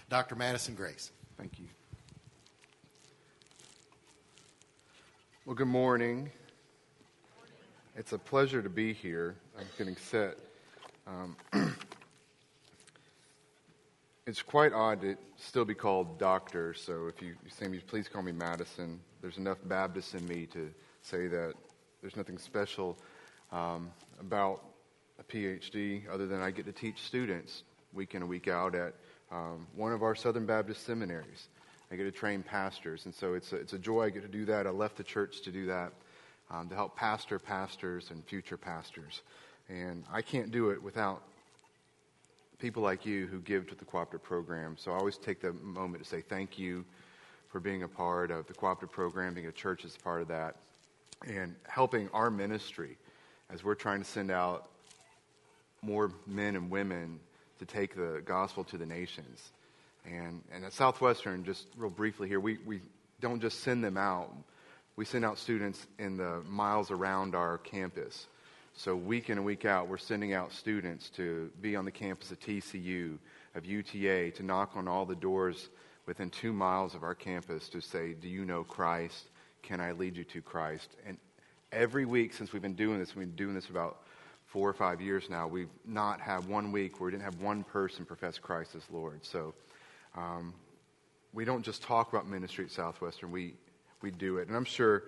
Dr. Madison Grace. Thank you. Well, good morning. It's a pleasure to be here. I'm getting set. It's quite odd to still be called doctor, so if you say me, please call me Madison. There's enough Baptist in me to say that there's nothing special about a PhD other than I get to teach students week in and week out at one of our Southern Baptist seminaries. I get to train pastors, and so it's a joy I get to do that. I left the church to do that, to help pastor pastors and future pastors. And I can't do it without people like you who give to the cooperative program. So I always take the moment to say thank you for being a part of the cooperative program, being a church as part of that, and helping our ministry as we're trying to send out more men and women to take the gospel to the nations. And at Southwestern, just real briefly here, we don't just send them out. We send out students in the miles around our campus. So week in and week out, we're sending out students to be on the campus of TCU, of UTA, to knock on all the doors within 2 miles of our campus to say, do you know Christ? Can I lead you to Christ? And every week since we've been doing this for about 4 or 5 years now, we've not had 1 week where we didn't have one person profess Christ as Lord. So we don't just talk about ministry at Southwestern, we do it. And I'm sure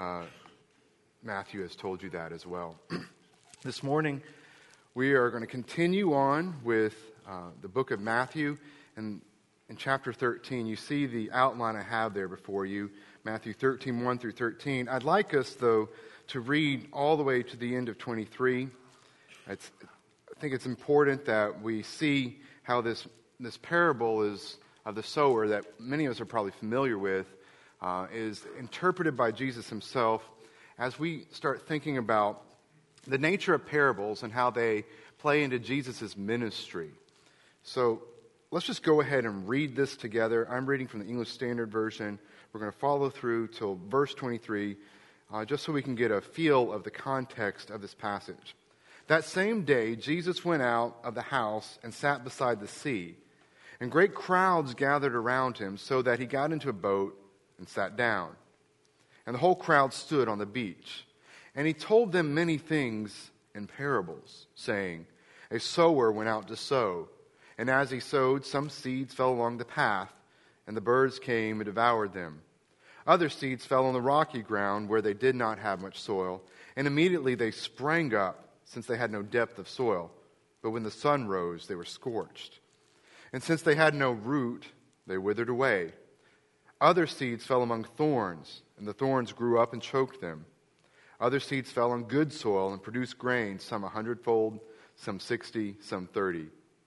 Matthew has told you that as well. This morning, we are going to continue on with the book of Matthew. And in chapter 13, you see the outline I have there before you, Matthew 13, 1 through 13. I'd like us, though, to read all the way to the end of 23. I think it's important that we see how this parable is of the sower that many of us are probably familiar with, is interpreted by Jesus himself as we start thinking about the nature of parables and how they play into Jesus' ministry. So let's just go ahead and read this together. I'm reading from the English Standard Version. We're going to follow through till verse 23, just so we can get a feel of the context of this passage. That same day, Jesus went out of the house and sat beside the sea. And great crowds gathered around him, so that he got into a boat and sat down. And the whole crowd stood on the beach. And he told them many things in parables, saying, a sower went out to sow. And as he sowed, some seeds fell along the path, and the birds came and devoured them. Other seeds fell on the rocky ground, where they did not have much soil. And immediately they sprang up, since they had no depth of soil. But when the sun rose, they were scorched. And since they had no root, they withered away. Other seeds fell among thorns, and the thorns grew up and choked them. Other seeds fell on good soil and produced grain, some 100-fold, some 60, some 30.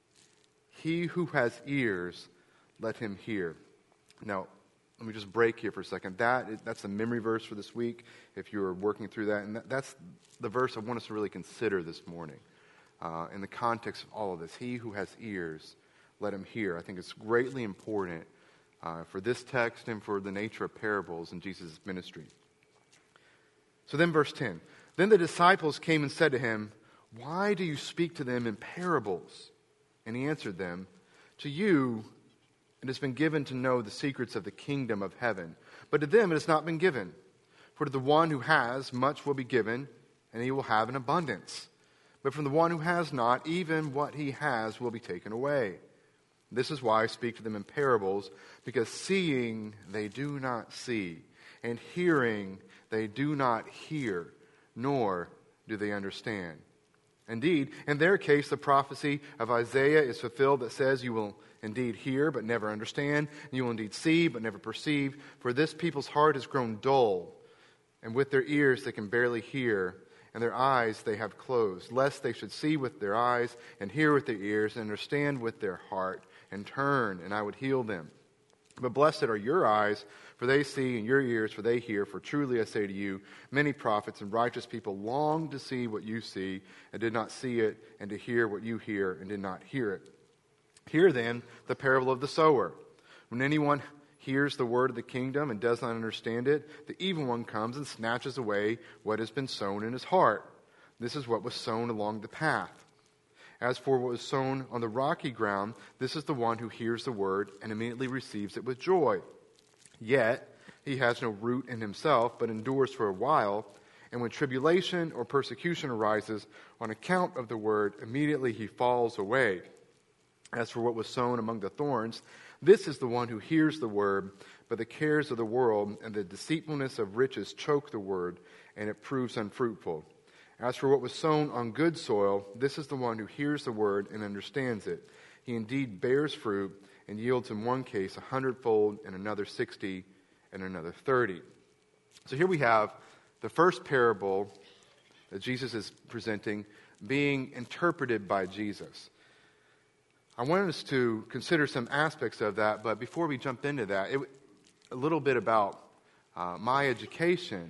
He who has ears, let him hear. Now, let me just break here for a second. That's the memory verse for this week, if you were working through that. And that's the verse I want us to really consider this morning in the context of all of this. He who has ears, let him hear. I think it's greatly important for this text and for the nature of parables in Jesus' ministry. So then verse 10. Then the disciples came and said to him, why do you speak to them in parables? And he answered them, to you it has been given to know the secrets of the kingdom of heaven, but to them it has not been given. For to the one who has, much will be given, and he will have an abundance. But from the one who has not, even what he has will be taken away. This is why I speak to them in parables, because seeing they do not see, and hearing they do not hear, nor do they understand. Indeed, in their case, the prophecy of Isaiah is fulfilled that says, you will indeed hear, but never understand, and you will indeed see, but never perceive. For this people's heart has grown dull, and with their ears they can barely hear, and their eyes they have closed, lest they should see with their eyes, and hear with their ears, and understand with their heart, and turn, and I would heal them. But blessed are your eyes, for they see, and your ears, for they hear. For truly I say to you, many prophets and righteous people longed to see what you see, and did not see it, and to hear what you hear, and did not hear it. Hear then the parable of the sower. When anyone hears the word of the kingdom and does not understand it, the evil one comes and snatches away what has been sown in his heart. This is what was sown along the path. As for what was sown on the rocky ground, this is the one who hears the word and immediately receives it with joy. Yet he has no root in himself, but endures for a while. And when tribulation or persecution arises on account of the word, immediately he falls away. As for what was sown among the thorns, this is the one who hears the word, but the cares of the world and the deceitfulness of riches choke the word, and it proves unfruitful. As for what was sown on good soil, this is the one who hears the word and understands it. He indeed bears fruit and yields in one case 100-fold, in another 60, and another 30. So here we have the first parable that Jesus is presenting being interpreted by Jesus. I want us to consider some aspects of that, but before we jump into that, a little bit about my education.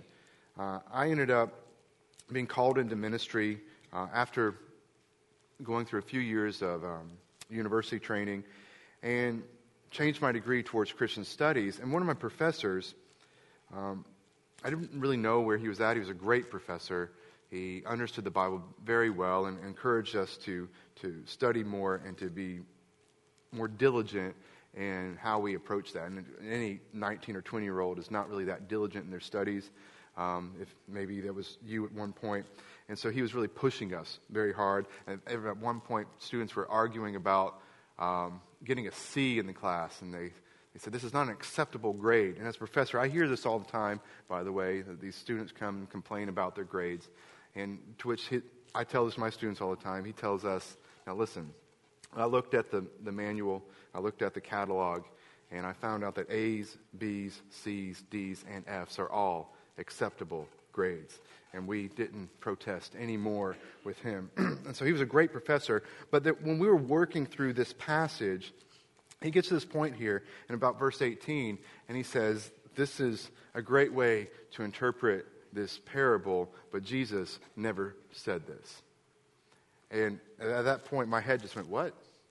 I ended up being called into ministry after going through a few years of university training, and changed my degree towards Christian studies. And one of my professors, I didn't really know where he was at. He was a great professor. He understood the Bible very well and encouraged us to study more and to be more diligent in how we approach that. And any 19 or 20-year-old is not really that diligent in their studies. If maybe that was you at one point. And so he was really pushing us very hard. And at one point, students were arguing about getting a C in the class. And they said, this is not an acceptable grade. And as a professor, I hear this all the time, by the way, that these students come and complain about their grades. And to which I tell this to my students all the time. He tells us, now listen, I looked at the manual, I looked at the catalog, and I found out that A's, B's, C's, D's, and F's are all acceptable grades. And we didn't protest anymore with him. And so he was a great professor. But when we were working through this passage, he gets to this point here in about verse 18, and he says, this is a great way to interpret this parable, but Jesus never said this. And at that point, my head just went, what?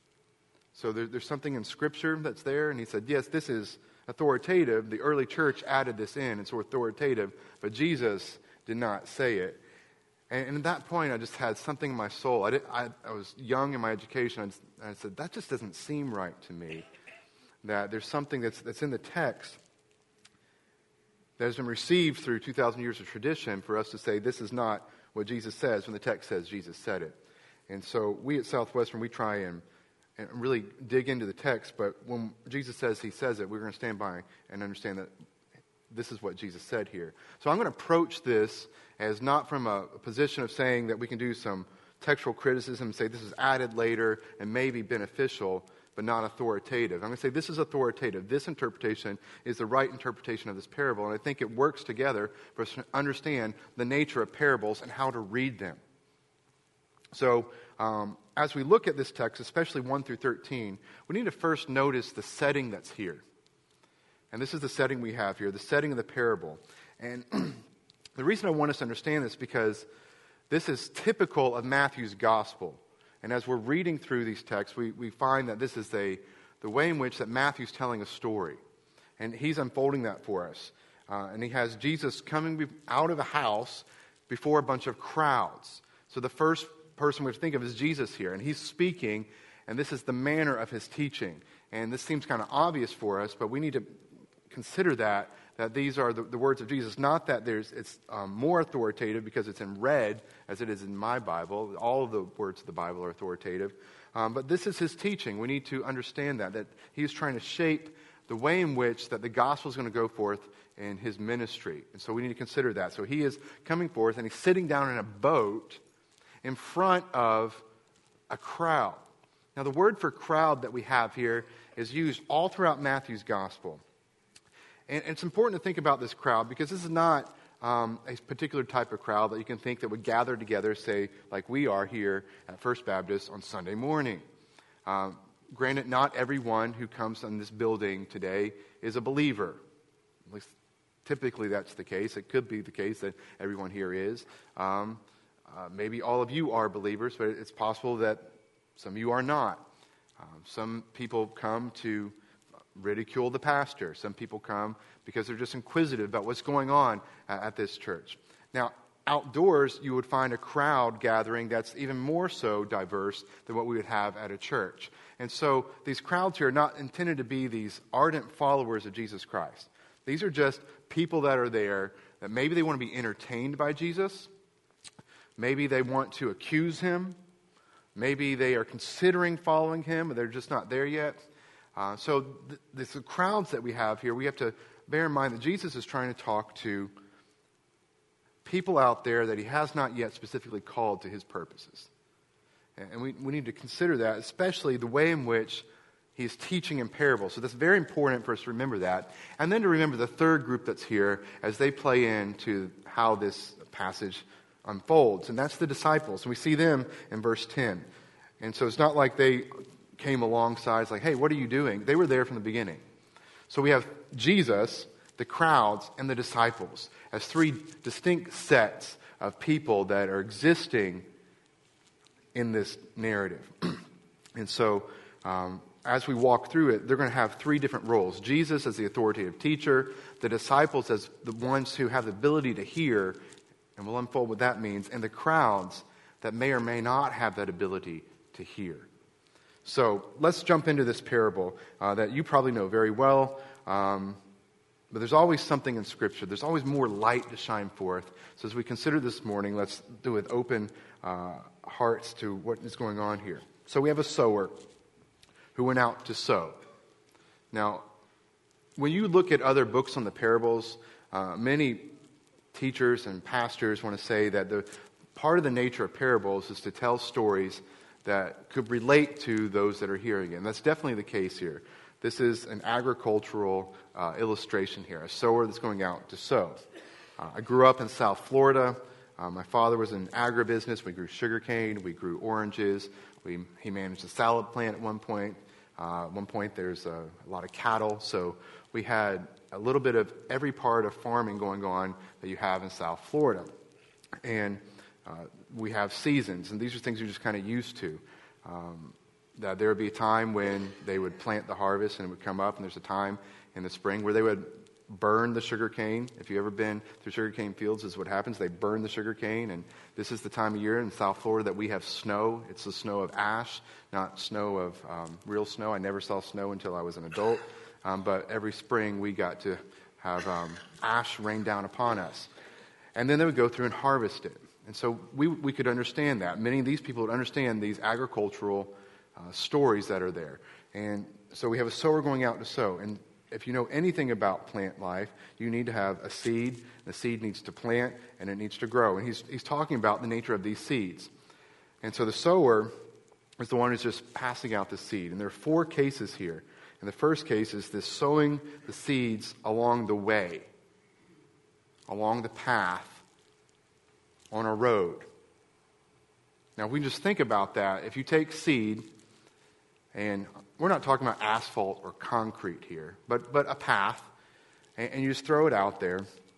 So there's something in Scripture that's there? And he said, yes, this is authoritative. The early church added this in. It's authoritative, but Jesus did not say it. And at that point, I just had something in my soul. I was young in my education, and I said, that just doesn't seem right to me. That there's something that's in the text that has been received through 2,000 years of tradition for us to say this is not what Jesus says when the text says Jesus said it. And so we at Southwestern, we try and really dig into the text, but when Jesus says he says it, we're going to stand by and understand that this is what Jesus said here. So I'm going to approach this as not from a position of saying that we can do some textual criticism and say this is added later and maybe beneficial, but not authoritative. I'm going to say this is authoritative. This interpretation is the right interpretation of this parable, and I think it works together for us to understand the nature of parables and how to read them. So as we look at this text, especially 1 through 13, we need to first notice the setting that's here. And this is the setting we have here, the setting of the parable. And the reason I want us to understand this is because this is typical of Matthew's gospel. And as we're reading through these texts, we find that this is the way in which that Matthew's telling a story. And he's unfolding that for us. And he has Jesus coming out of a house before a bunch of crowds. So the first person we have to think of is Jesus here. And he's speaking, and this is the manner of his teaching. And this seems kind of obvious for us, but we need to consider that these are the words of Jesus. Not that it's more authoritative because it's in red as it is in my Bible. All of the words of the Bible are authoritative. But this is his teaching. We need to understand that he is trying to shape the way in which that the gospel is going to go forth in his ministry. And so we need to consider that. So he is coming forth and he's sitting down in a boat in front of a crowd. Now the word for crowd that we have here is used all throughout Matthew's gospel. And it's important to think about this crowd because this is not a particular type of crowd that you can think that would gather together, say, like we are here at First Baptist on Sunday morning. Granted, not everyone who comes in this building today is a believer. At least typically that's the case. It could be the case that everyone here is. Maybe all of you are believers, but it's possible that some of you are not. Some people come to ridicule the pastor. Some people come because they're just inquisitive about what's going on at this church. Now, outdoors, you would find a crowd gathering that's even more so diverse than what we would have at a church. And so these crowds here are not intended to be these ardent followers of Jesus Christ. These are just people that are there that maybe they want to be entertained by Jesus. Maybe they want to accuse him. Maybe they are considering following him, but they're just not there yet. So the crowds that we have here, we have to bear in mind that Jesus is trying to talk to people out there that he has not yet specifically called to his purposes. And we need to consider that, especially the way in which he's teaching in parables. So that's very important for us to remember that. And then to remember the third group that's here as they play into how this passage unfolds. And that's the disciples. And we see them in verse 10. And so it's not like they came alongside, it's like, hey, what are you doing? They were there from the beginning. So we have Jesus, the crowds, and the disciples as three distinct sets of people that are existing in this narrative. And so as we walk through it, they're going to have three different roles. Jesus as the authoritative teacher, the disciples as the ones who have the ability to hear, and we'll unfold what that means, and the crowds that may or may not have that ability to hear. So let's jump into this parable that you probably know very well. But there's always something in Scripture. There's always more light to shine forth. So as we consider this morning, let's do it with open hearts to what is going on here. So we have a sower who went out to sow. Now, when you look at other books on the parables, many teachers and pastors want to say that the part of the nature of parables is to tell stories that could relate to those that are hearing it. And that's definitely the case here. This is an agricultural illustration here, a sower that's going out to sow. I grew up in South Florida. My father was in agribusiness. We grew sugarcane. We grew oranges. He managed a salad plant at one point. At one point, there's a lot of cattle. So we had a little bit of every part of farming going on that you have in South Florida. And we have seasons, and these are things you're just kind of used to. That there would be a time when they would plant the harvest and it would come up, and there's a time in the spring where they would burn the sugar cane. If you've ever been through sugar cane fields, this is what happens. They burn the sugar cane, and this is the time of year in South Florida that we have snow. It's the snow of ash, not snow of real snow. I never saw snow until I was an adult, but every spring we got to have ash rain down upon us. And then they would go through and harvest it. And so we could understand that. Many of these people would understand these agricultural stories that are there. And so we have a sower going out to sow. And if you know anything about plant life, you need to have a seed. The seed needs to plant, and it needs to grow. And he's talking about the nature of these seeds. And so the sower is the one who's just passing out the seed. And there are four cases here. And the first case is this sowing the seeds along the way, along the path, on a road. Now, if we just think about that, if you take seed, and we're not talking about asphalt or concrete here, but a path, and you just throw it out there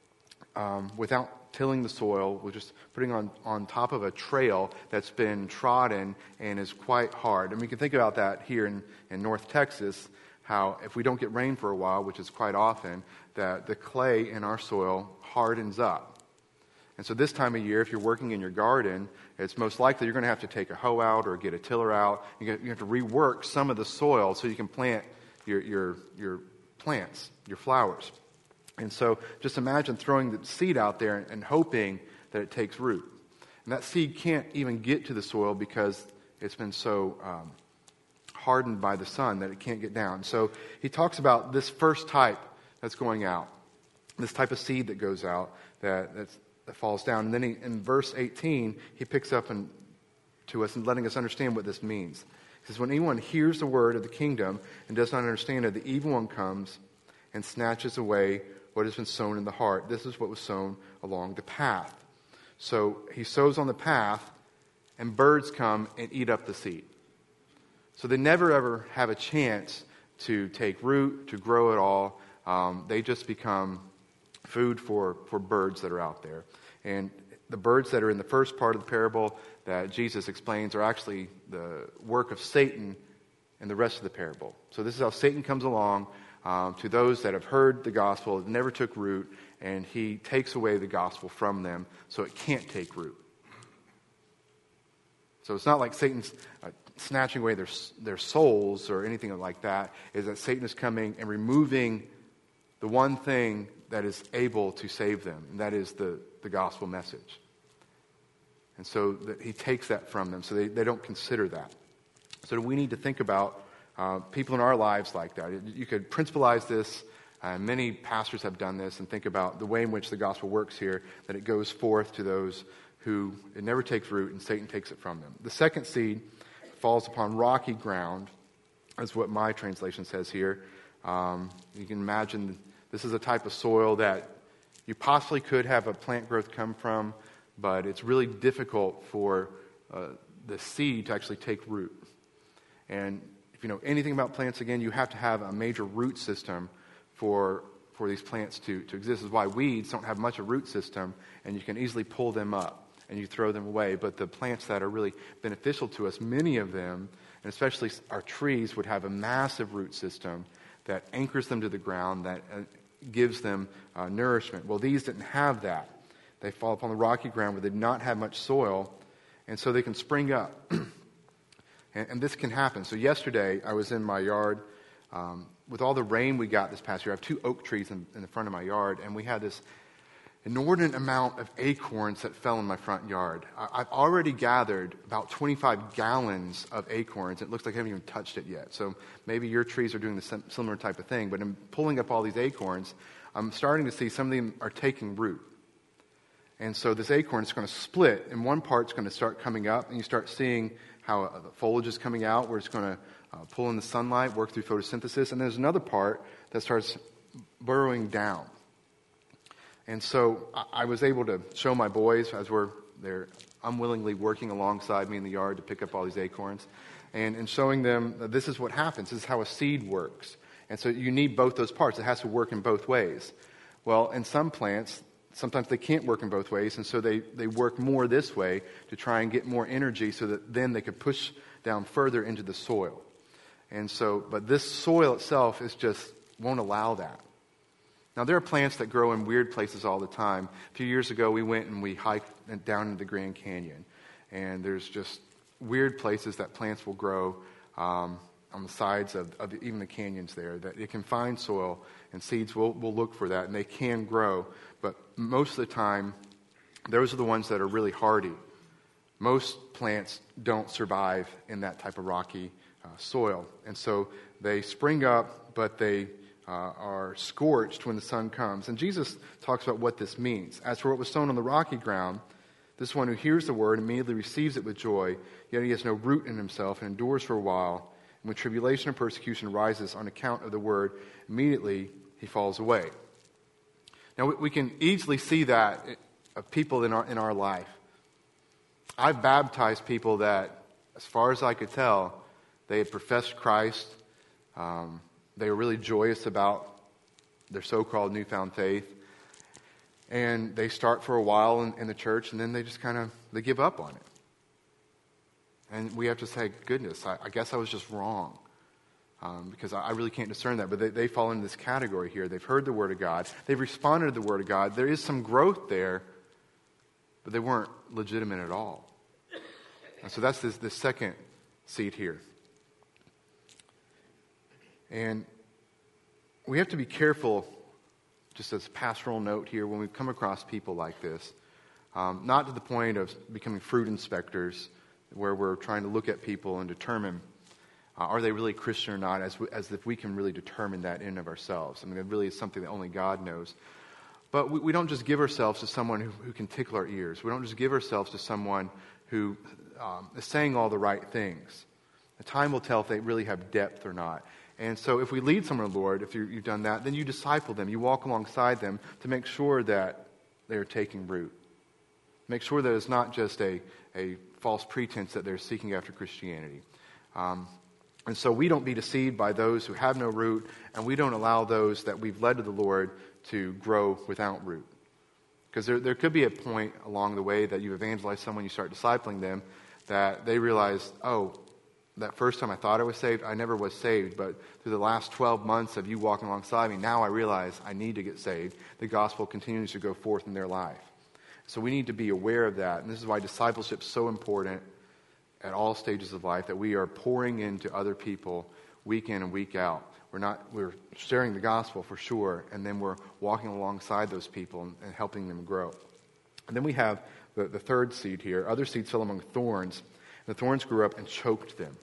without tilling the soil, we're just putting on top of a trail that's been trodden and is quite hard. And we can think about that here in North Texas, how if we don't get rain for a while, which is quite often, that the clay in our soil hardens up. And so this time of year, if you're working in your garden, it's most likely you're going to have to take a hoe out or get a tiller out. You have to rework some of the soil so you can plant your plants, your flowers. And so just imagine throwing the seed out there and hoping that it takes root. And that seed can't even get to the soil because it's been so hardened by the sun that it can't get down. So he talks about this first type that's going out, this type of seed that goes out that falls down. And then in verse 18, he picks up to us and letting us understand what this means. He says, when anyone hears the word of the kingdom and does not understand it, the evil one comes and snatches away what has been sown in the heart. This is what was sown along the path. So he sows on the path, and birds come and eat up the seed. So they never ever have a chance to take root, to grow at all. They just become food for birds that are out there. And the birds that are in the first part of the parable that Jesus explains are actually the work of Satan in the rest of the parable. So this is how Satan comes along to those that have heard the gospel, it never took root, and he takes away the gospel from them so it can't take root. So it's not like Satan's snatching away their souls or anything like that. Is that Satan is coming and removing the one thing that is able to save them, and that is the gospel message. And so that he takes that from them, so they don't consider that. So we need to think about people in our lives like that. You could principalize this. Many pastors have done this, and think about the way in which the gospel works here, that it goes forth to those who it never takes root, and Satan takes it from them. The second seed falls upon rocky ground, is what my translation says here. You can imagine this is a type of soil that you possibly could have a plant growth come from, but it's really difficult for the seed to actually take root. And if you know anything about plants, again, you have to have a major root system for these plants to exist. This is why weeds don't have much of a root system, and you can easily pull them up and you throw them away. But the plants that are really beneficial to us, many of them, and especially our trees, would have a massive root system that anchors them to the ground, that gives them nourishment. Well, these didn't have that. They fall upon the rocky ground where they did not have much soil, and so they can spring up. and this can happen. So yesterday, I was in my yard. With all the rain we got this past year, I have 2 oak trees in the front of my yard, and we had this inordinate amount of acorns that fell in my front yard. I've already gathered about 25 gallons of acorns. It looks like I haven't even touched it yet. So maybe your trees are doing the similar type of thing. But in pulling up all these acorns, I'm starting to see some of them are taking root. And so this acorn is going to split, and one part's going to start coming up, and you start seeing how the foliage is coming out, where it's going to pull in the sunlight, work through photosynthesis. And there's another part that starts burrowing down. And so I was able to show my boys, as they're unwillingly working alongside me in the yard to pick up all these acorns, and showing them that this is what happens. This is how a seed works. And so you need both those parts. It has to work in both ways. Well, in some plants, sometimes they can't work in both ways, and so they work more this way to try and get more energy so that then they could push down further into the soil. And so, but this soil itself won't allow that. Now, there are plants that grow in weird places all the time. A few years ago, we went and we hiked down into the Grand Canyon. And there's just weird places that plants will grow on the sides of even the canyons there, that it can find soil, and seeds will look for that, and they can grow. But most of the time, those are the ones that are really hardy. Most plants don't survive in that type of rocky soil. And so they spring up, but they are scorched when the sun comes. And Jesus talks about what this means. As for what was sown on the rocky ground, this one who hears the word immediately receives it with joy, yet he has no root in himself and endures for a while. And when tribulation or persecution rises on account of the word, immediately he falls away. Now we can easily see that of people in our life. I've baptized people that, as far as I could tell, they had professed Christ. They were really joyous about their so-called newfound faith. And they start for a while in the church, and then they just they give up on it. And we have to say, goodness, I guess I was just wrong. Because I really can't discern that. But they fall into this category here. They've heard the Word of God. They've responded to the Word of God. There is some growth there, but they weren't legitimate at all. And so that's this second seed here. And we have to be careful, just as a pastoral note here, when we come across people like this, not to the point of becoming fruit inspectors, where we're trying to look at people and determine, are they really Christian or not, as if we can really determine that in and of ourselves. I mean, it really is something that only God knows. But we don't just give ourselves to someone who can tickle our ears. We don't just give ourselves to someone who is saying all the right things. The time will tell if they really have depth or not. And so if we lead someone to the Lord, if you've done that, then you disciple them. You walk alongside them to make sure that they are taking root. Make sure that it's not just a false pretense that they're seeking after Christianity. And so we don't be deceived by those who have no root, and we don't allow those that we've led to the Lord to grow without root. Because there could be a point along the way that you evangelize someone, you start discipling them, that they realize, oh, that first time I thought I was saved, I never was saved. But through the last 12 months of you walking alongside me, now I realize I need to get saved. The gospel continues to go forth in their life. So we need to be aware of that. And this is why discipleship is so important at all stages of life, that we are pouring into other people week in and week out. We're sharing the gospel for sure, and then we're walking alongside those people and helping them grow. And then we have the third seed here. Other seeds fell among thorns. The thorns grew up and choked them.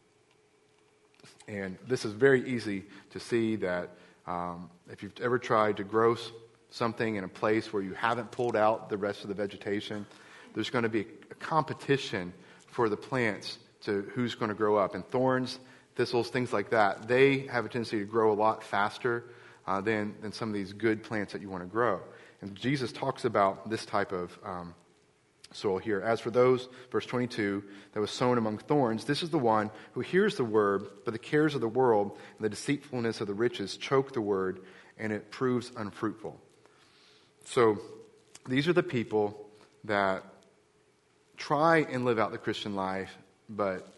And this is very easy to see that if you've ever tried to grow something in a place where you haven't pulled out the rest of the vegetation, there's going to be a competition for the plants to who's going to grow up. And thorns, thistles, things like that, they have a tendency to grow a lot faster than some of these good plants that you want to grow. And Jesus talks about this type of soil here. As for those, verse 22, that was sown among thorns, this is the one who hears the word, but the cares of the world and the deceitfulness of the riches choke the word, and it proves unfruitful. So these are the people that try and live out the Christian life, but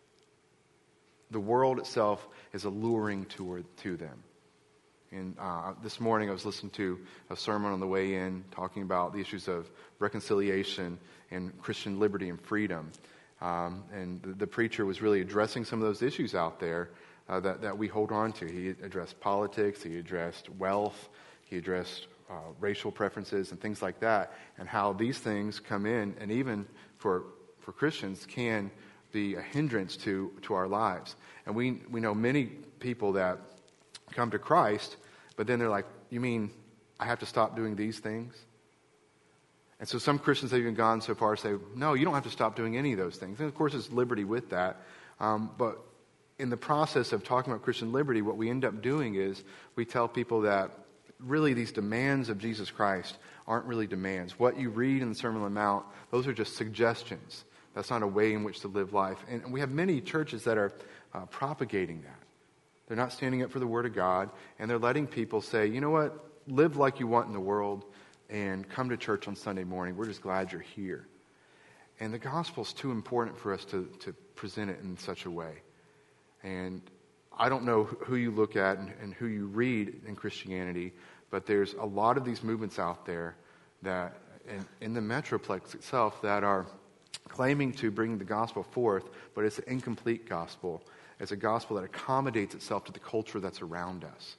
the world itself is alluring to them. And this morning I was listening to a sermon on the way in talking about the issues of reconciliation and Christian liberty and freedom. And the preacher was really addressing some of those issues out there that we hold on to. He addressed politics, he addressed wealth, he addressed racial preferences and things like that, and how these things come in, and even for Christians can be a hindrance to our lives. And we know many people that come to Christ, but then they're like, you mean I have to stop doing these things? And so some Christians have even gone so far as to say, no, you don't have to stop doing any of those things. And of course there's liberty with that. But in the process of talking about Christian liberty, what we end up doing is we tell people that really these demands of Jesus Christ aren't really demands. What you read in the Sermon on the Mount, those are just suggestions. That's not a way in which to live life. And we have many churches that are propagating that. They're not standing up for the Word of God, and they're letting people say, you know what, live like you want in the world and come to church on Sunday morning. We're just glad you're here. And the gospel's too important for us to present it in such a way. And I don't know who you look at and who you read in Christianity, but there's a lot of these movements out there that in the Metroplex itself that are claiming to bring the gospel forth, but it's an incomplete gospel. It's a gospel that accommodates itself to the culture that's around us.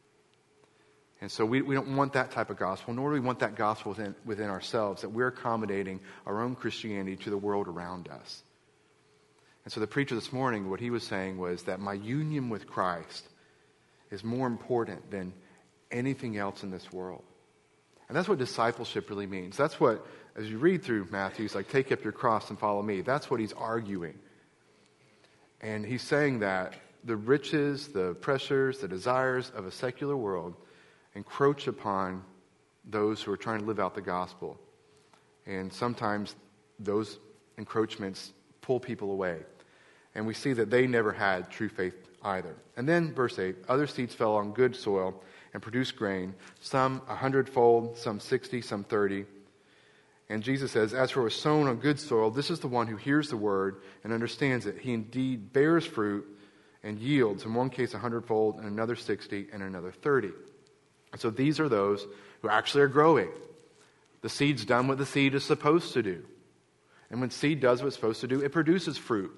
And so we don't want that type of gospel, nor do we want that gospel within ourselves, that we're accommodating our own Christianity to the world around us. And so the preacher this morning, what he was saying was that my union with Christ is more important than anything else in this world. And that's what discipleship really means. That's what, as you read through Matthew, he's like, take up your cross and follow me. That's what he's arguing. And he's saying that the riches, the pressures, the desires of a secular world encroach upon those who are trying to live out the gospel. And sometimes those encroachments pull people away. And we see that they never had true faith either. And then verse 8, other seeds fell on good soil and produced grain, some 100-fold, some 60, some 30. And Jesus says, as for what was sown on good soil, this is the one who hears the word and understands it. He indeed bears fruit and yields, in one case 100-fold, and another 60, and another 30. And so these are those who actually are growing. The seed's done what the seed is supposed to do. And when seed does what it's supposed to do, it produces fruit.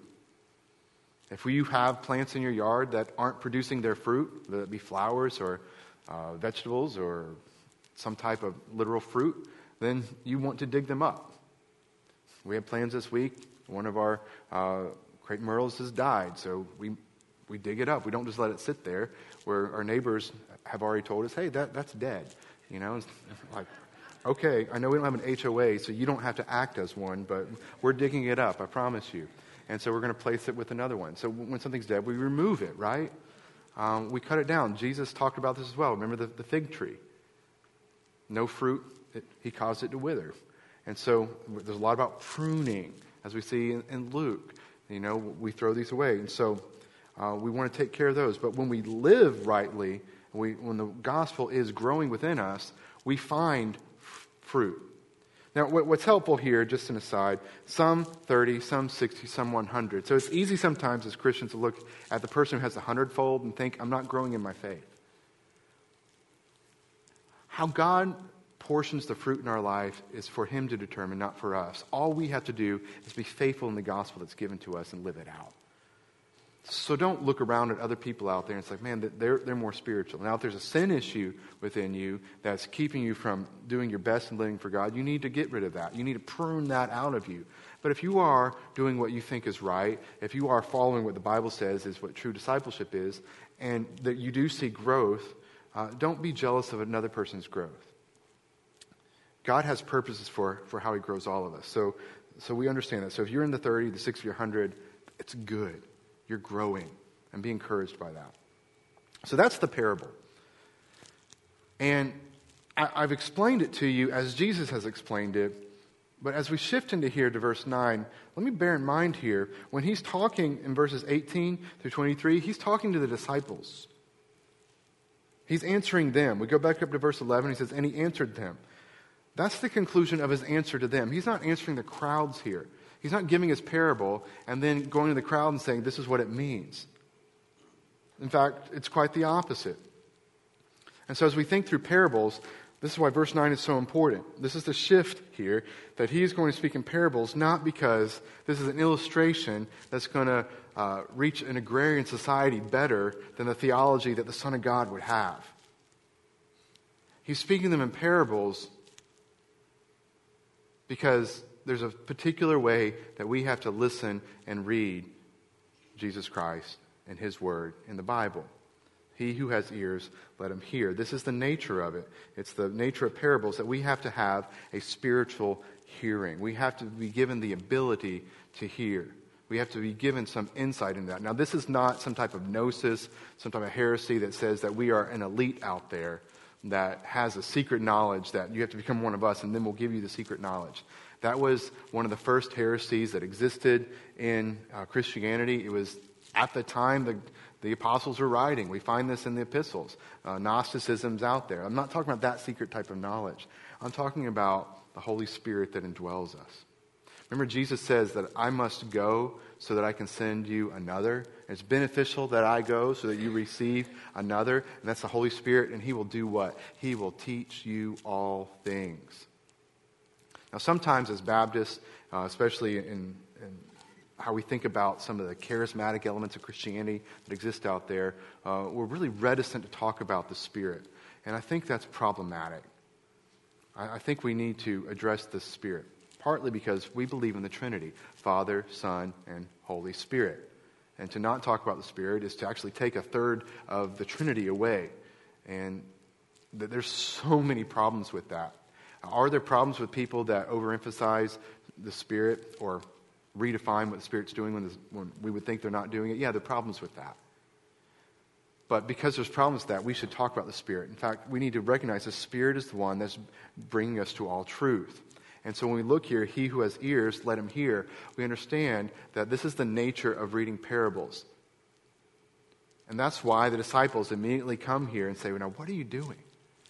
If you have plants in your yard that aren't producing their fruit, whether it be flowers or vegetables or some type of literal fruit, then you want to dig them up. We had plans this week. One of our crepe myrtles has died, so we dig it up. We don't just let it sit there, where our neighbors have already told us, hey, that's dead. You know, it's like, okay, I know we don't have an HOA, so you don't have to act as one, but we're digging it up, I promise you. And so we're going to place it with another one. So when something's dead, we remove it, right? We cut it down. Jesus talked about this as well. Remember the fig tree? No fruit, he caused it to wither. And so there's a lot about pruning, as we see in Luke. You know, we throw these away. And so we want to take care of those. But when we live rightly, when the gospel is growing within us, we find fruit. Now, what's helpful here, just an aside, some 30, some 60, some 100. So it's easy sometimes as Christians to look at the person who has 100-fold and think, I'm not growing in my faith. How God portions the fruit in our life is for Him to determine, not for us. All we have to do is be faithful in the gospel that's given to us and live it out. So don't look around at other people out there and it's like, man, they're more spiritual. Now, if there's a sin issue within you that's keeping you from doing your best and living for God, you need to get rid of that. You need to prune that out of you. But if you are doing what you think is right, if you are following what the Bible says is what true discipleship is, and that you do see growth, don't be jealous of another person's growth. God has purposes for how He grows all of us. So we understand that. So if you're in the 30, the 60, or 100, it's good. You're growing, and be encouraged by that. So that's the parable. And I've explained it to you as Jesus has explained it, but as we shift into here to verse 9, let me bear in mind here, when He's talking in verses 18 through 23, He's talking to the disciples. He's answering them. We go back up to verse 11, He says, and He answered them. That's the conclusion of His answer to them. He's not answering the crowds here. He's not giving His parable and then going to the crowd and saying, this is what it means. In fact, it's quite the opposite. And so as we think through parables, this is why verse 9 is so important. This is the shift here, that He is going to speak in parables, not because this is an illustration that's going to reach an agrarian society better than the theology that the Son of God would have. He's speaking them in parables because there's a particular way that we have to listen and read Jesus Christ and His Word in the Bible. He who has ears, let him hear. This is the nature of it. It's the nature of parables that we have to have a spiritual hearing. We have to be given the ability to hear. We have to be given some insight into that. Now, this is not some type of gnosis, some type of heresy that says that we are an elite out there that has a secret knowledge that you have to become one of us and then we'll give you the secret knowledge. That was one of the first heresies that existed in Christianity. It was at the time the apostles were writing. We find this in the epistles. Gnosticism's out there. I'm not talking about that secret type of knowledge. I'm talking about the Holy Spirit that indwells us. Remember, Jesus says that I must go so that I can send you another. It's beneficial that I go so that you receive another. And that's the Holy Spirit. And He will do what? He will teach you all things. Now, sometimes as Baptists, especially in how we think about some of the charismatic elements of Christianity that exist out there, we're really reticent to talk about the Spirit. And I think that's problematic. I think we need to address the Spirit, partly because we believe in the Trinity, Father, Son, and Holy Spirit. And to not talk about the Spirit is to actually take a third of the Trinity away. And there's so many problems with that. Are there problems with people that overemphasize the Spirit or redefine what the Spirit's doing when we would think they're not doing it? Yeah, there are problems with that. But because there's problems with that, we should talk about the Spirit. In fact, we need to recognize the Spirit is the one that's bringing us to all truth. And so when we look here, he who has ears, let him hear, we understand that this is the nature of reading parables. And that's why the disciples immediately come here and say, well, now, what are you doing?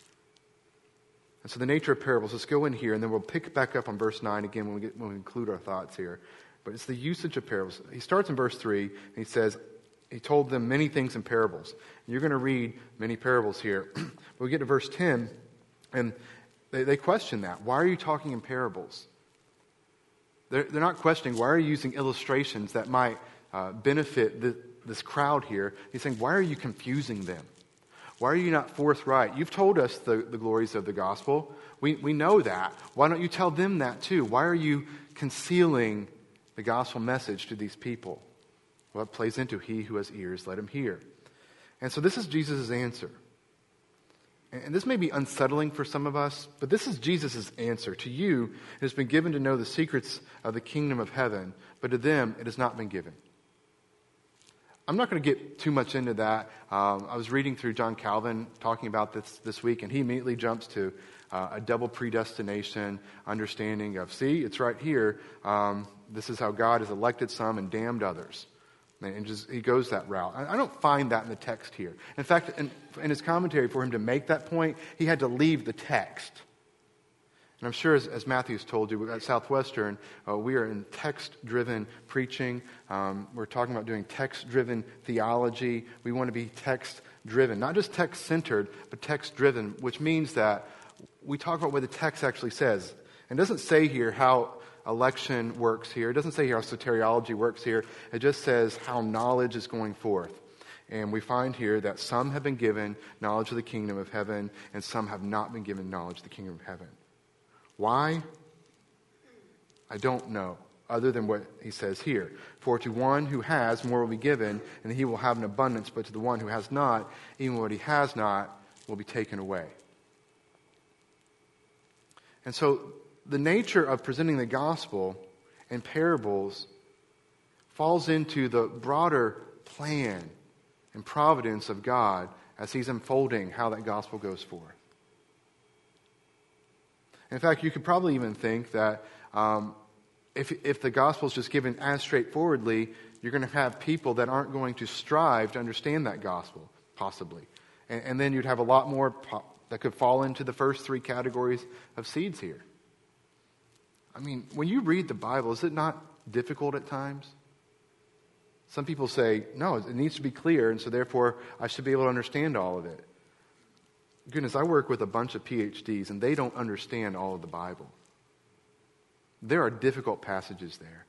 And so the nature of parables, let's go in here, and then we'll pick back up on verse 9 again when we include our thoughts here. But it's the usage of parables. He starts in verse 3, and he says, he told them many things in parables. And you're going to read many parables here. But we get to verse 10, and they question that. Why are you talking in parables? They're not questioning, why are you using illustrations that might benefit this crowd here? He's saying, why are you confusing them? Why are you not forthright? You've told us the glories of the gospel. We know that. Why don't you tell them that too? Why are you concealing the gospel message to these people? Well, it plays into he who has ears, let him hear. And so this is Jesus' answer. And this may be unsettling for some of us, but this is Jesus' answer. To you, it has been given to know the secrets of the kingdom of heaven, but to them it has not been given. I'm not going to get too much into that. I was reading through John Calvin talking about this week, and he immediately jumps to a double predestination understanding of, see, it's right here. This is how God has elected some and damned others. And just he goes that route. I don't find that in the text here. In fact, in his commentary, for him to make that point, he had to leave the text. And I'm sure, as Matthew's told you, at Southwestern, we are in text-driven preaching. We're talking about doing text-driven theology. We want to be text-driven, not just text-centered, but text-driven, which means that we talk about what the text actually says. It doesn't say here how election works here. It doesn't say here how soteriology works here. It just says how knowledge is going forth. And we find here that some have been given knowledge of the kingdom of heaven, and some have not been given knowledge of the kingdom of heaven. Why? I don't know, other than what he says here. For to one who has, more will be given, and he will have an abundance. But to the one who has not, even what he has not will be taken away. And so the nature of presenting the gospel in parables falls into the broader plan and providence of God as he's unfolding how that gospel goes forth. In fact, you could probably even think that if the gospel is just given as straightforwardly, you're going to have people that aren't going to strive to understand that gospel, possibly. And then you'd have a lot more that could fall into the first three categories of seeds here. I mean, when you read the Bible, is it not difficult at times? Some people say, no, it needs to be clear, and so therefore I should be able to understand all of it. Goodness, I work with a bunch of PhDs, and they don't understand all of the Bible. There are difficult passages there.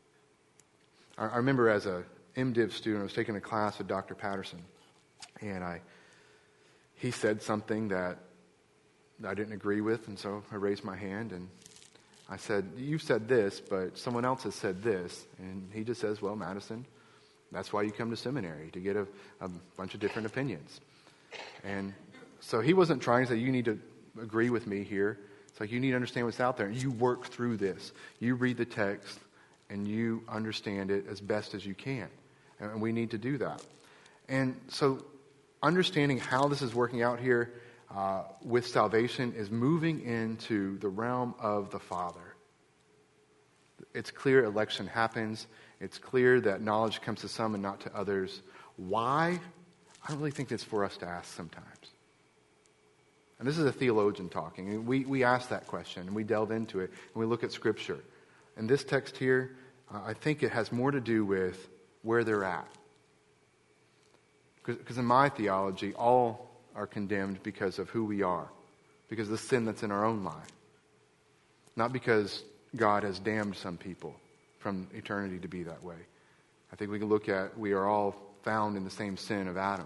I remember as a MDiv student, I was taking a class with Dr. Patterson, and he said something that I didn't agree with, and so I raised my hand, and I said, you've said this, but someone else has said this. And he just says, well, Madison, that's why you come to seminary, to get a bunch of different opinions. And so he wasn't trying to say, you need to agree with me here. It's like, you need to understand what's out there. You work through this. You read the text, and you understand it as best as you can. And we need to do that. And so understanding how this is working out here with salvation is moving into the realm of the Father. It's clear election happens. It's clear that knowledge comes to some and not to others. Why? I don't really think it's for us to ask sometimes. And this is a theologian talking. And we ask that question, and we delve into it, and we look at Scripture. And this text here, I think it has more to do with where they're at. Because in my theology, all are condemned because of who we are, because of the sin that's in our own life. Not because God has damned some people from eternity to be that way. I think we can look at, we are all found in the same sin of Adam.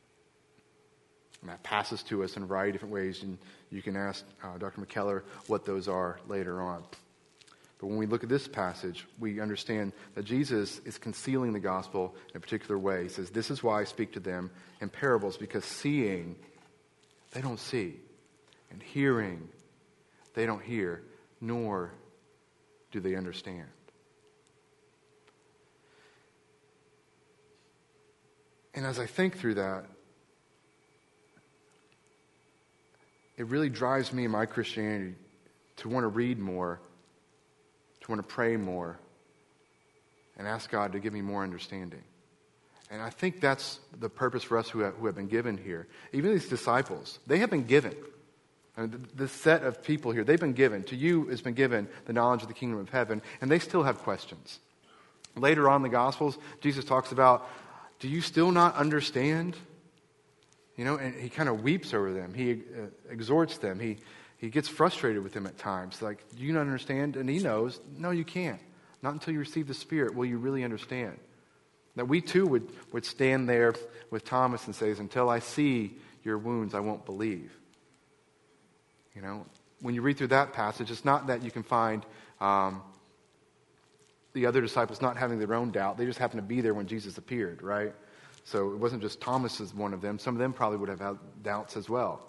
And that passes to us in a variety of different ways, and you can ask Dr. McKellar what those are later on. But when we look at this passage, we understand that Jesus is concealing the gospel in a particular way. He says, this is why I speak to them in parables, because seeing, they don't see. And hearing, they don't hear, nor do they understand. And as I think through that, it really drives me in my Christianity to want to read more, to want to pray more, and ask God to give me more understanding. And I think that's the purpose for us who have been given here. Even these disciples, they have been given. This set of people here, they've been given. To you has been given the knowledge of the kingdom of heaven, and they still have questions. Later on in the Gospels, Jesus talks about, do you still not understand? You know, and he kind of weeps over them. He exhorts them. He gets frustrated with them at times. Like, do you not understand? And he knows, no, you can't. Not until you receive the Spirit will you really understand. That we too would stand there with Thomas and say, until I see your wounds, I won't believe. You know, when you read through that passage, it's not that you can find the other disciples not having their own doubt. They just happened to be there when Jesus appeared, right? So it wasn't just Thomas as one of them. Some of them probably would have had doubts as well.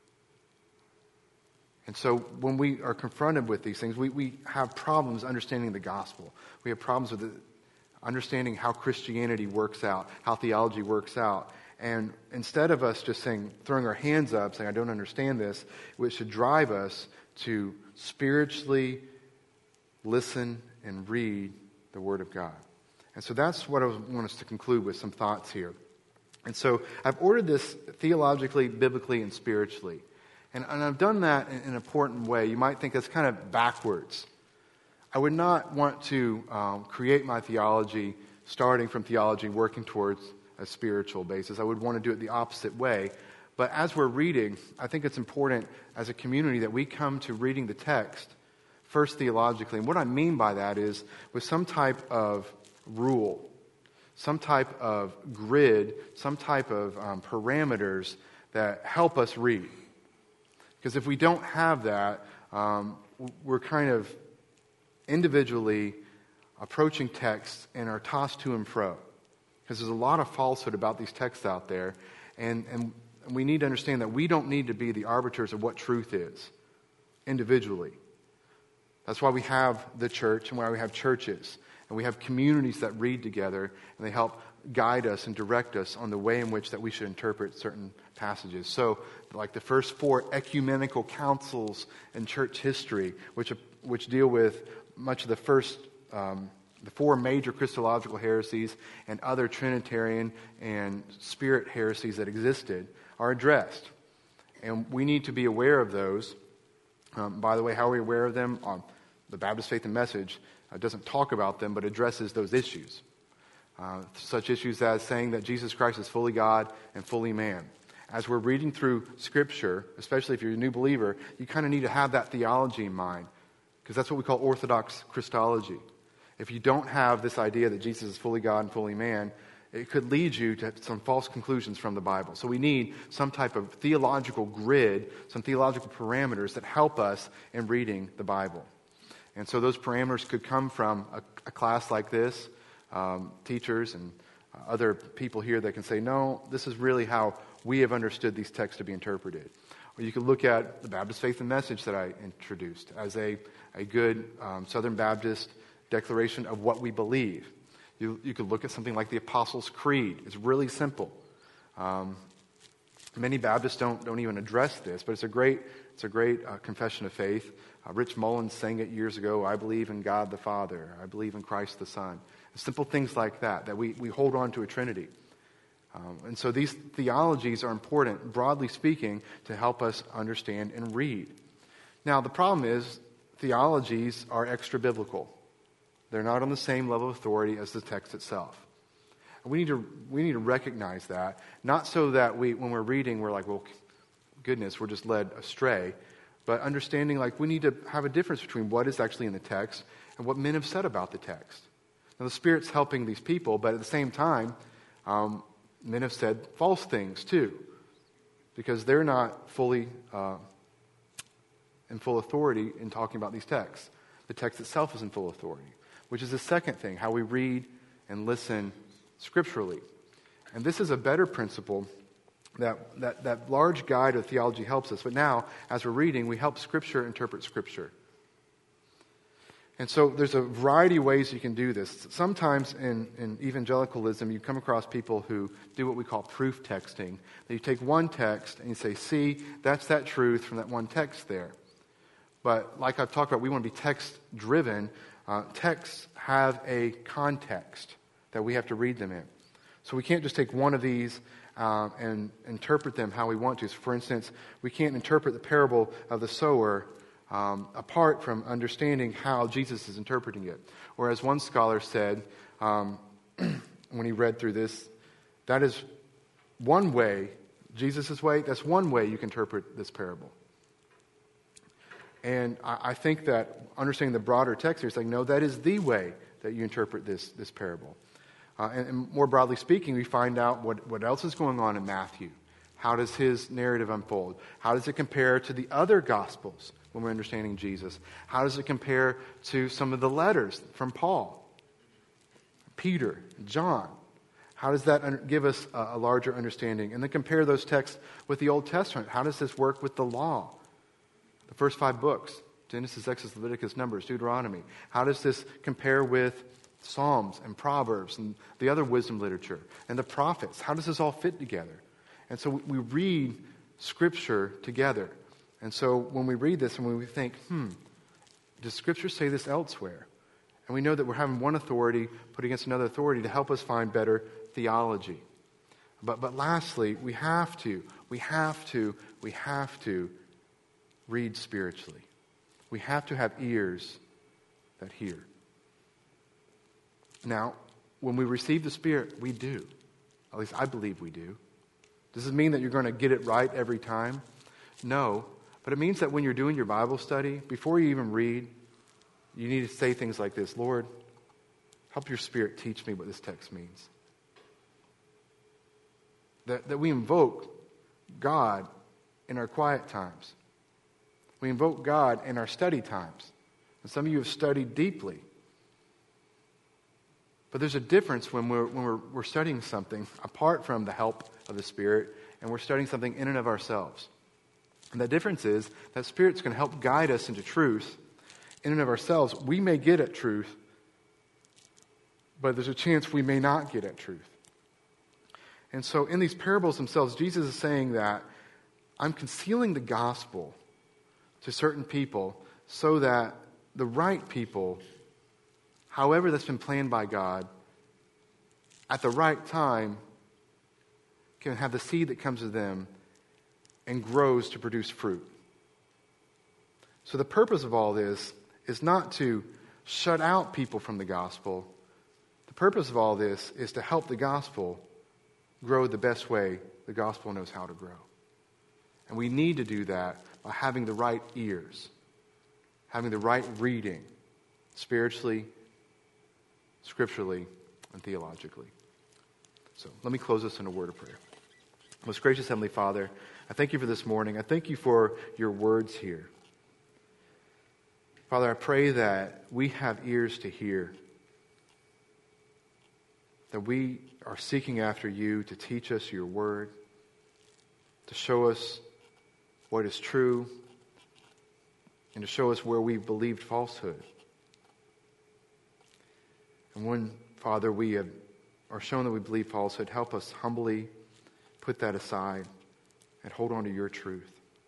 And so when we are confronted with these things, we have problems understanding the gospel. We have problems with understanding how Christianity works out, how theology works out. And instead of us just throwing our hands up, saying, I don't understand this, it should drive us to spiritually listen and read the Word of God. And so that's what I want us to conclude with, some thoughts here. And so I've ordered this theologically, biblically, and spiritually. And I've done that in an important way. You might think that's kind of backwards. I would not want to create my theology starting from theology working towards a spiritual basis. I would want to do it the opposite way. But as we're reading, I think it's important as a community that we come to reading the text first theologically. And what I mean by that is with some type of rule, some type of grid, some type of parameters that help us read. Because if we don't have that, we're kind of individually approaching texts and are tossed to and fro. Because there's a lot of falsehood about these texts out there. And we need to understand that we don't need to be the arbiters of what truth is individually. That's why we have the church and why we have churches. And we have communities that read together, and they help guide us and direct us on the way in which that we should interpret certain passages. So, like the first 4 ecumenical councils in church history, which deal with much of the first, the 4 major Christological heresies and other Trinitarian and Spirit heresies that existed, are addressed. And we need to be aware of those. By the way, how are we aware of them? The Baptist Faith and Message doesn't talk about them, but addresses those issues. Such issues as saying that Jesus Christ is fully God and fully man. As we're reading through Scripture, especially if you're a new believer, you kind of need to have that theology in mind, because that's what we call Orthodox Christology. If you don't have this idea that Jesus is fully God and fully man, it could lead you to some false conclusions from the Bible. So we need some type of theological grid, some theological parameters that help us in reading the Bible. And so those parameters could come from a class like this, teachers and other people here that can say, no, this is really how we have understood these texts to be interpreted. Or you could look at the Baptist Faith and Message that I introduced as a good Southern Baptist declaration of what we believe. You could look at something like the Apostles' Creed. It's really simple. Many Baptists don't even address this, but it's a great confession of faith. Rich Mullins sang it years ago. I believe in God the Father. I believe in Christ the Son. Simple things like that we hold on to a Trinity. And so these theologies are important, broadly speaking, to help us understand and read. Now, the problem is theologies are extra-biblical. They're not on the same level of authority as the text itself. And we need to recognize that, not so that when we're reading, we're like, well, goodness, we're just led astray, but understanding like we need to have a difference between what is actually in the text and what men have said about the text. Now, the Spirit's helping these people, but at the same time, men have said false things too, because they're not fully in full authority in talking about these texts. The text itself is in full authority, which is the second thing, how we read and listen scripturally. And this is a better principle that large guide of theology helps us. But now, as we're reading, we help Scripture interpret Scripture. And so there's a variety of ways you can do this. Sometimes in evangelicalism, you come across people who do what we call proof texting. You take one text and you say, see, that's that truth from that one text there. But like I've talked about, we want to be text-driven. Texts have a context that we have to read them in. So we can't just take one of these and interpret them how we want to. So for instance, we can't interpret the parable of the sower apart from understanding how Jesus is interpreting it. Or as one scholar said, when he read through this, that is one way, Jesus' way, that's one way you can interpret this parable. And I think that understanding the broader text here is like, no, that is the way that you interpret this parable. And more broadly speaking, we find out what else is going on in Matthew. How does his narrative unfold? How does it compare to the other Gospels when we're understanding Jesus? How does it compare to some of the letters from Paul, Peter, John? How does that give us a larger understanding? And then compare those texts with the Old Testament. How does this work with the law? The first 5 books, Genesis, Exodus, Leviticus, Numbers, Deuteronomy. How does this compare with Psalms and Proverbs and the other wisdom literature and the prophets? How does this all fit together? And so we read Scripture together. And so when we read this and when we think, does Scripture say this elsewhere? And we know that we're having one authority put against another authority to help us find better theology. But lastly, we have to read spiritually. We have to have ears that hear. Now, when we receive the Spirit, we do. At least I believe we do. Does it mean that you're going to get it right every time? No. But it means that when you're doing your Bible study, before you even read, you need to say things like this: Lord, help your Spirit teach me what this text means. That we invoke God in our quiet times. We invoke God in our study times. And some of you have studied deeply. But there's a difference when we're studying something apart from the help of the Spirit, and we're studying something in and of ourselves. And the difference is that Spirit's going to help guide us into truth in and of ourselves. We may get at truth, but there's a chance we may not get at truth. And so in these parables themselves, Jesus is saying that I'm concealing the gospel to certain people so that the right people, however that's been planned by God, at the right time can have the seed that comes to them and grows to produce fruit. So the purpose of all this is not to shut out people from the gospel. The purpose of all this is to help the gospel grow the best way the gospel knows how to grow. And we need to do that by having the right ears, having the right reading, spiritually, scripturally, and theologically. So let me close this in a word of prayer. Most gracious Heavenly Father, I thank you for this morning. I thank you for your words here. Father, I pray that we have ears to hear, that we are seeking after you to teach us your word, to show us what is true, and to show us where we've believed falsehood. And when, Father, we are shown that we believe falsehood, help us humbly put that aside and hold on to your truth.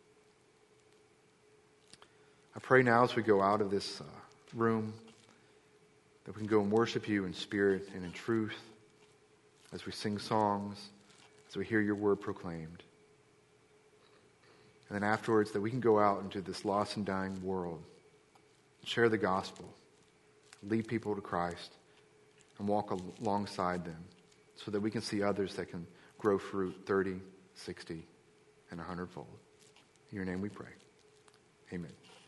I pray now as we go out of this room that we can go and worship you in spirit and in truth, as we sing songs, as we hear your word proclaimed. And then afterwards that we can go out into this lost and dying world, share the gospel, lead people to Christ, and walk alongside them so that we can see others that can grow fruit 30, 60, and 100-fold. In your name we pray. Amen.